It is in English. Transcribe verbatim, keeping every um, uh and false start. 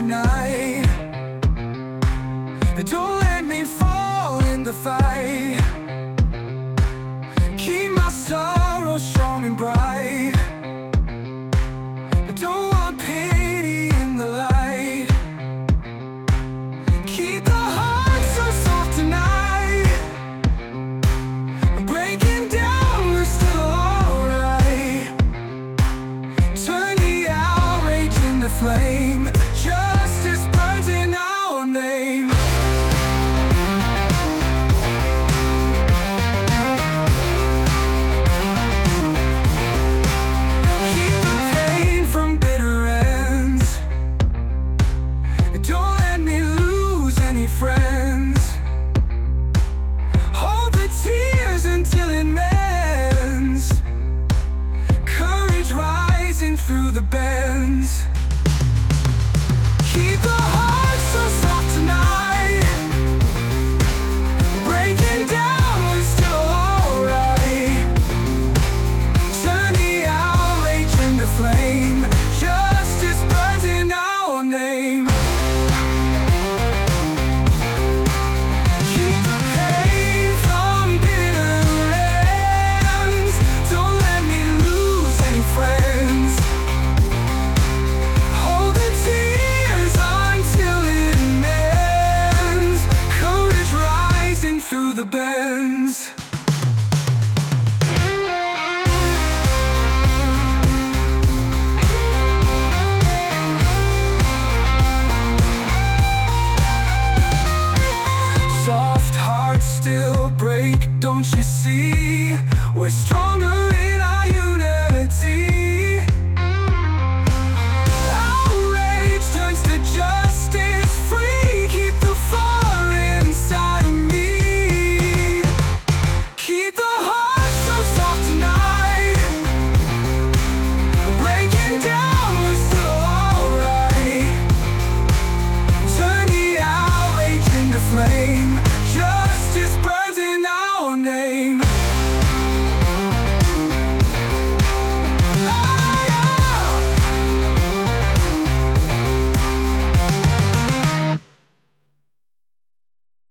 night. Don't let me fall in the fight. Keep my sorrow strong and bright. Don't want pity in the light. Keep the heart so soft tonight. Breaking down, we're still alright. Turn the outrage into flame. Justice burns in our name. Keep the pain from bitter ends. Don't let me lose any friends. Hold the tears until it mends. Courage rising through the bends. Keep the heart so soft tonight. Breaking down, we're still alright. Turn the outrage into flame. Justice burns in our name. Keep the pain from bitter ends. Don't let me lose any friends. Hold the tears until it mends. Courage rising through the bends. Soft hearts still break, don't you see? We're stronger